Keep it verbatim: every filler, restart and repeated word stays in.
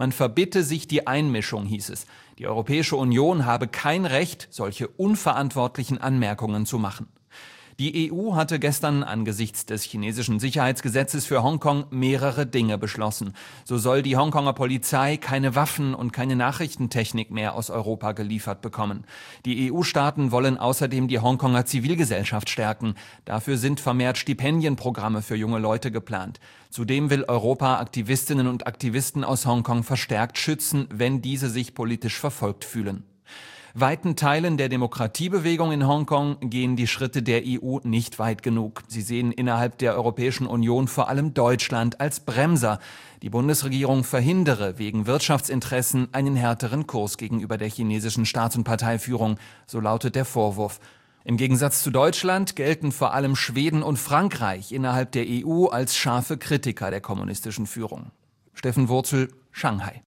Man verbitte sich die Einmischung, hieß es. Die Europäische Union habe kein Recht, solche unverantwortlichen Anmerkungen zu machen. Die E U hatte gestern angesichts des chinesischen Sicherheitsgesetzes für Hongkong mehrere Dinge beschlossen. So soll die Hongkonger Polizei keine Waffen und keine Nachrichtentechnik mehr aus Europa geliefert bekommen. Die E U-Staaten wollen außerdem die Hongkonger Zivilgesellschaft stärken. Dafür sind vermehrt Stipendienprogramme für junge Leute geplant. Zudem will Europa Aktivistinnen und Aktivisten aus Hongkong verstärkt schützen, wenn diese sich politisch verfolgt fühlen. Weiten Teilen der Demokratiebewegung in Hongkong gehen die Schritte der E U nicht weit genug. Sie sehen innerhalb der Europäischen Union vor allem Deutschland als Bremser. Die Bundesregierung verhindere wegen Wirtschaftsinteressen einen härteren Kurs gegenüber der chinesischen Staats- und Parteiführung, so lautet der Vorwurf. Im Gegensatz zu Deutschland gelten vor allem Schweden und Frankreich innerhalb der E U als scharfe Kritiker der kommunistischen Führung. Steffen Wurzel, Shanghai.